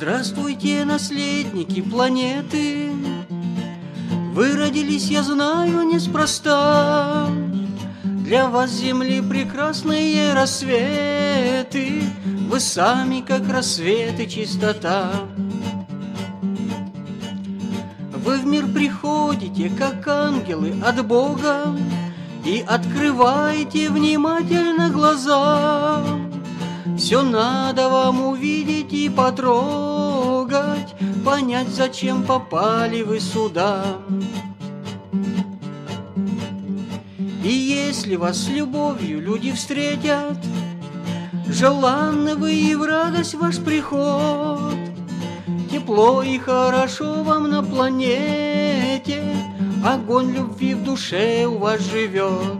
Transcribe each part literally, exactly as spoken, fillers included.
Здравствуйте, наследники планеты! Вы родились, я знаю, неспроста. Для вас Земли прекрасные рассветы, вы сами, как рассветы, чистота. Вы в мир приходите, как ангелы от Бога, и открываете внимательно глаза. Все надо вам увидеть и потрогать, понять, зачем попали вы сюда. И если вас с любовью люди встретят, желанны вы и в радость ваш приход. Тепло и хорошо вам на планете, огонь любви в душе у вас живет.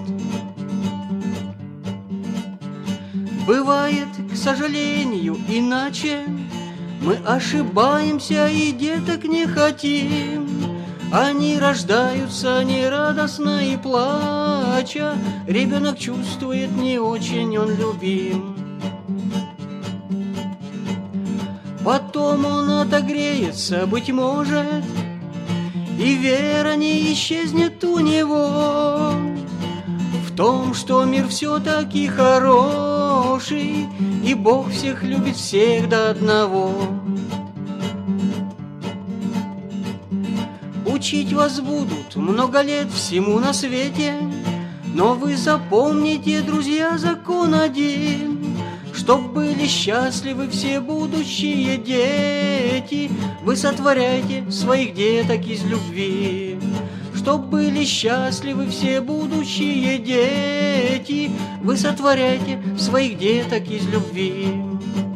Бывает, к сожалению, иначе, мы ошибаемся и деток не хотим. Они рождаются нерадостно и плача, ребенок чувствует, не очень он любим. Потом он отогреется, быть может, и вера не исчезнет у него в том, что мир все-таки хороший, и Бог всех любит, всех до одного. Учить вас будут много лет всему на свете, но вы запомните, друзья, закон один: чтоб были счастливы все будущие дети, вы сотворяйте своих деток из любви. Чтоб были счастливы все будущие дети, вы сотворяйте своих деток из любви.